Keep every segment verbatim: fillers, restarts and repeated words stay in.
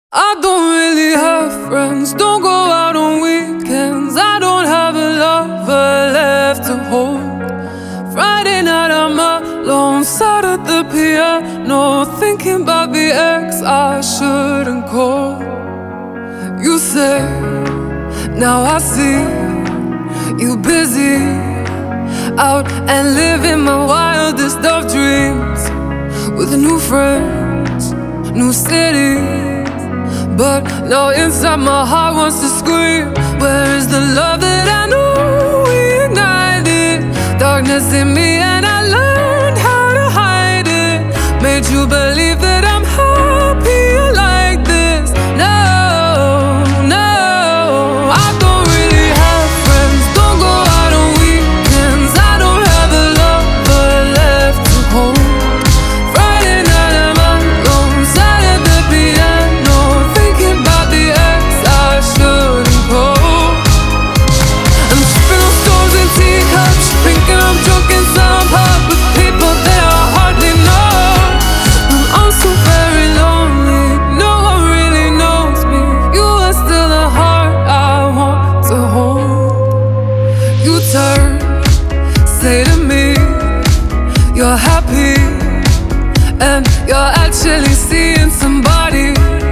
I don't really have friends, don't go out on weekends. I don't have a lover left to hold. Friday night I'm alone, sat at the piano, thinking about the ex I shouldn't call. You say, now I see, you busy, out and living my wildest of dreams, with new friends, new cities. But now inside my heart wants to scream, where is the love that I knew we ignited? Darkness in me and I learned how to hide it. Made you believe that I'm happier like this. No, no, I don't really have friends, don't go out on weekends. I don't have a lover left to hold. Friday night I'm alone, sat at the piano, thinking about the ex I shouldn't call. I'm sipping on stones and teacups, thinking I'm drunk in some pub with people that I hardly know. I'm so very lonely, no one really knows me. You are still the heart I want to hold. You turn, say to me, you're happy, and you're actually seeing somebody,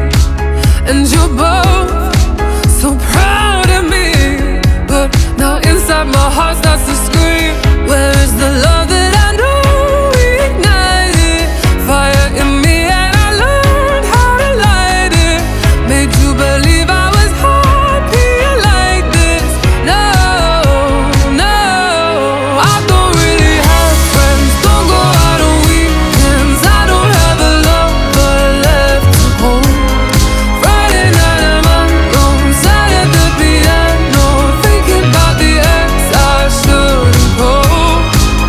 and you're both so proud of me. But now inside my heart starts to scream, where is the love that I knew we ignited? Fire in me and I learned how to light it. Made you believe I was happier like this. No, no, I don't really have friends, don't go out on weekends. I don't have a lover left to hold. Friday night I'm alone, sat at the piano, thinking about the ex I shouldn't call.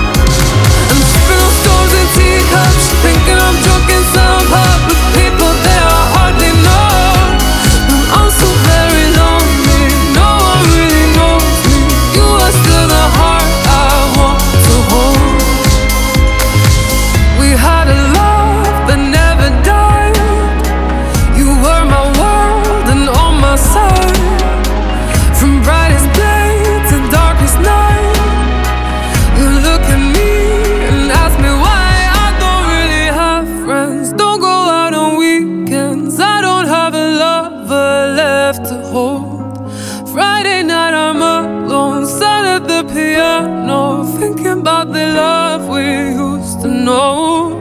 I'm sipping on stones and teacups, thinking I'm drunk in some pub with people that I hardly know. I'm so very lonely, no one really knows me. You are still the heart I want to hold. We had a love that never died. You were my world and on my side, from brightest day to darkest night. You look at me and ask me why. I don't really have friends, don't go out on weekends. I don't have a lover left to hold. Friday night I'm alone, sat at the piano, thinking about the love we used to know.